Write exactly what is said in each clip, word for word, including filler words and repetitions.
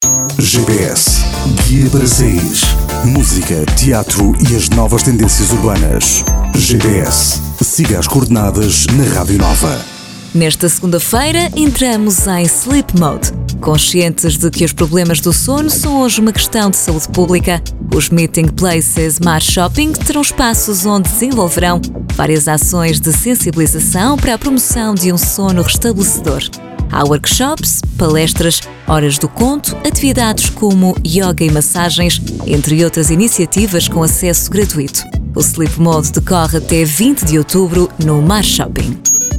G P S, guia para sair. Música, teatro e as novas tendências urbanas. G P S, siga as coordenadas na Rádio Nova. Nesta segunda-feira, entramos em Sleep Mode. Conscientes de que os problemas do sono são hoje uma questão de saúde pública, os Meeting Places Mar Shopping terão espaços onde desenvolverão várias ações de sensibilização para a promoção de um sono restabelecedor. Há workshops, palestras, horas do conto, atividades como yoga e massagens, entre outras iniciativas com acesso gratuito. O Sleep Mode decorre até vinte de outubro no Mar Shopping.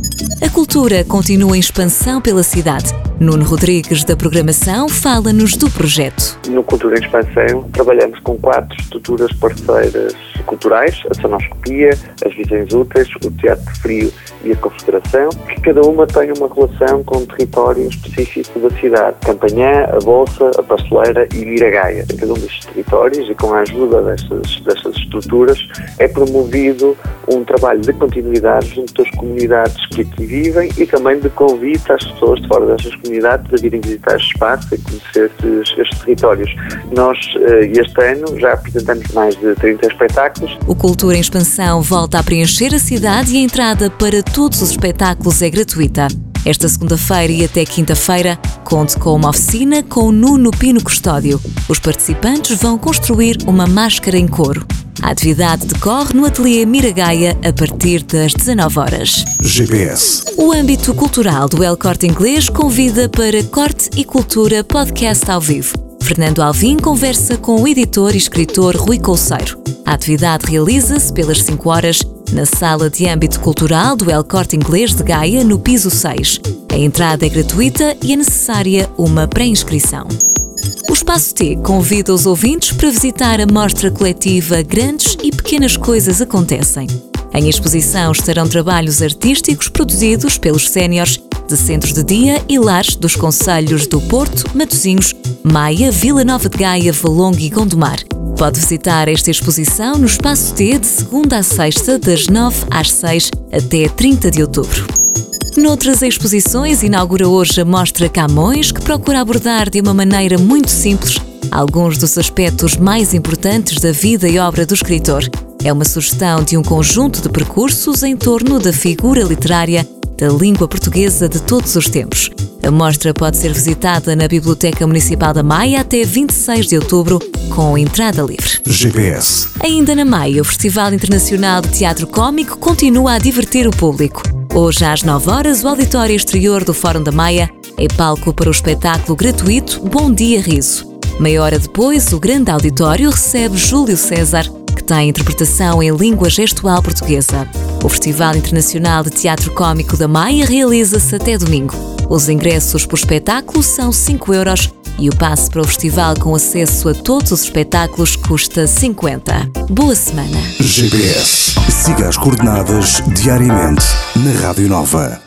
A cultura continua em expansão pela cidade. Nuno Rodrigues, da Programação, fala-nos do projeto. No Cultura em Expansão, trabalhamos com quatro estruturas parceiras culturais: a Sonoscopia, as Visões Úteis, o Teatro Frio e a Confederação, que cada uma tem uma relação com um território específico da cidade: Campanhã, a Bolsa, a Pasteleira e Miragaia. Em cada um destes territórios, e com a ajuda destas, destas estruturas, é promovido um trabalho de continuidade junto às comunidades que aqui vivem e também de convite às pessoas de fora destas comunidades a virem visitar este espaço e conhecer estes, estes territórios. Nós, este ano, já apresentamos mais de trinta espetáculos. O Cultura em Expansão volta a preencher a cidade e a entrada para todos os espetáculos é gratuita. Esta segunda-feira e até quinta-feira, conte com uma oficina com o Nuno Pino Custódio. Os participantes vão construir uma máscara em couro. A atividade decorre no Ateliê Miragaia a partir das dezanove horas. G P S. O âmbito cultural do El Corte Inglês convida para Corte e Cultura Podcast ao vivo. Fernando Alvim conversa com o editor e escritor Rui Colseiro. A atividade realiza-se pelas cinco horas na Sala de Âmbito Cultural do El Corte Inglês de Gaia, no piso seis. A entrada é gratuita e é necessária uma pré-inscrição. O Espaço T convida os ouvintes para visitar a mostra coletiva Grandes e Pequenas Coisas Acontecem. Em exposição estarão trabalhos artísticos produzidos pelos séniores de centros de dia e lares dos concelhos do Porto, Matosinhos, Maia, Vila Nova de Gaia, Valongo e Gondomar. Pode visitar esta exposição no Espaço T de segunda a sexta, das nove às seis até trinta de outubro. Noutras exposições, inaugura hoje a Mostra Camões, que procura abordar de uma maneira muito simples alguns dos aspectos mais importantes da vida e obra do escritor. É uma sugestão de um conjunto de percursos em torno da figura literária da língua portuguesa de todos os tempos. A mostra pode ser visitada na Biblioteca Municipal da Maia até vinte e seis de outubro, com entrada livre. G P S. Ainda na Maia, o Festival Internacional de Teatro Cómico continua a divertir o público. Hoje, às nove horas, o auditório exterior do Fórum da Maia é palco para o espetáculo gratuito Bom Dia Riso. Meia hora depois, o grande auditório recebe Júlio César, que tem interpretação em língua gestual portuguesa. O Festival Internacional de Teatro Cómico da Maia realiza-se até domingo. Os ingressos por espetáculo são cinco euros e o passe para o festival com acesso a todos os espetáculos custa cinquenta. Boa semana! G P S. Siga as coordenadas diariamente na Rádio Nova.